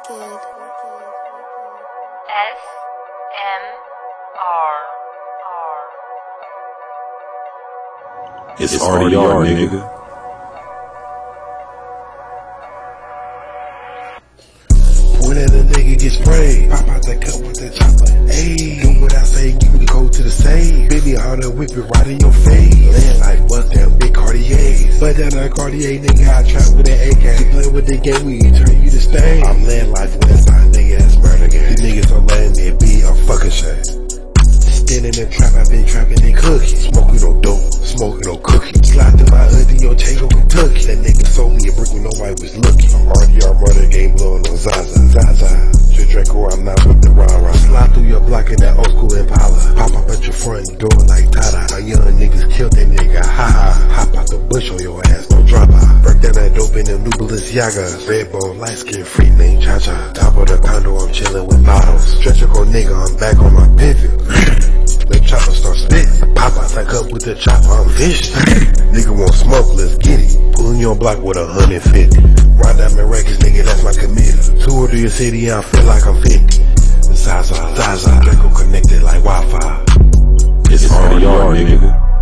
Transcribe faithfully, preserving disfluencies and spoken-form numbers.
S M R R. It's R D R, nigga. When that a nigga get sprayed, pop out that cup with that chopper. Ayy, do what I say, give me the code to the safe. Baby, how to whip it right in your face. Land like bust down big Cartiers. But down that Cartier, nigga, I trap with that A K. You play with the game, we turn you to stain. I'm land life Westside, nigga, that's murder game. These niggas so lame, me be a fucking shame. Standing in the trap, I been trapping and cooking. Smoking no dope, smoking no cookie. Slide through my hood in your Chago, Kentucky. That nigga sold me a brick when nobody was looking. R D R murder game blowing on Zaza, Zaza. Just Draco, I'm not with the rah-rah. Slide through your block in that old school Impala. Pop up at your front door like Tada. My young niggas killed that nigga, ha ha. Hop out the bush on your ass, no drop out. Break down that dope in them new Balenciagas. Red bone, light skin, free name, cha-cha. Top of the condo, I'm chillin' with bottles. Stretch a nigga, I'm back on my pivot. The chopper start spit. Pop out that cup with the chopper, I'm vicious. Nigga want smoke, let's get it. Pulling your block with a hundred fifty. Ride Diamond Records, nigga, that's my committee. Tour to your city, I feel like I'm fifty. Zaza, Zaza, Draco connected like Wi-Fi. It's R D R, nigga.